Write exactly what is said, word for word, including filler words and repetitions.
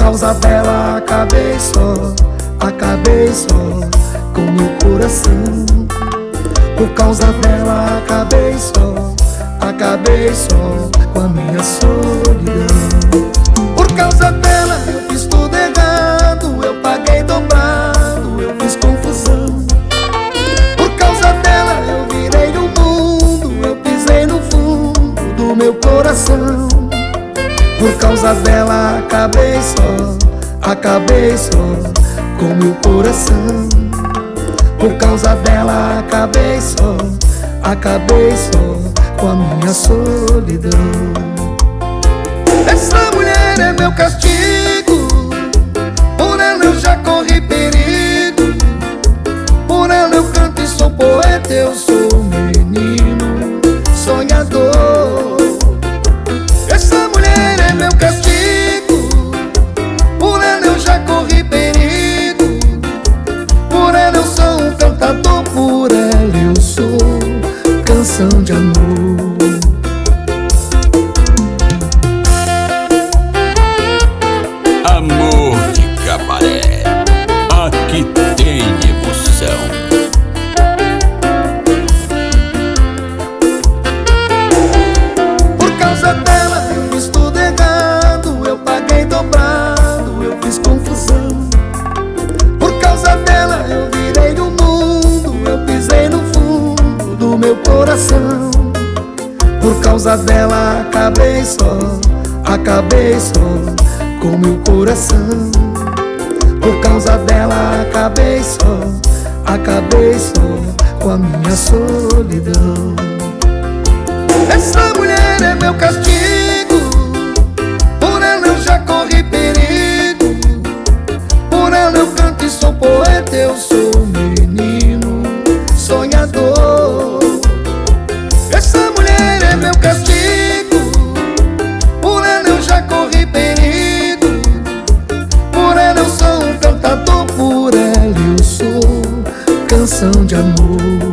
causa dela acabei só, acabei só com meu coração. Por causa dela acabei só, acabei só com a minha solidão. Por causa dela eu fiz tudo errado, eu paguei dobrado, eu fiz confusão. Por causa dela eu virei o mundo, eu pisei no fundo do meu coração. Por causa dela acabei só, acabei só com meu coração. Por causa dela acabei só, acabei só com a minha solidão. Essa mulher é meu castigo, por ela eu já corri perigo. Por ela eu canto e sou poeta, eu sou menino sonhador. Essa mulher é meu castigo, por ela eu já corri perigo. Por ela eu sou um cantador, por ela eu sou canção de amor. Amor de cabaré, aqui tem emoção. Por causa dela eu fiz tudo errado, eu paguei dobrado, eu fiz confusão. Por causa dela eu virei o mundo, eu pisei no fundo do meu coração. Por causa dela acabei só, acabei só com meu coração. Por causa dela acabei só, acabei só com a minha solidão. Essa mulher é meu castigo, por ela eu já corri perigo. Por ela eu canto e sou poeta, eu sou menino sonhador. Essa mulher é meu castigo, por ela eu já corri perigo. Por ela eu sou um cantador, por ela eu sou canção de amor.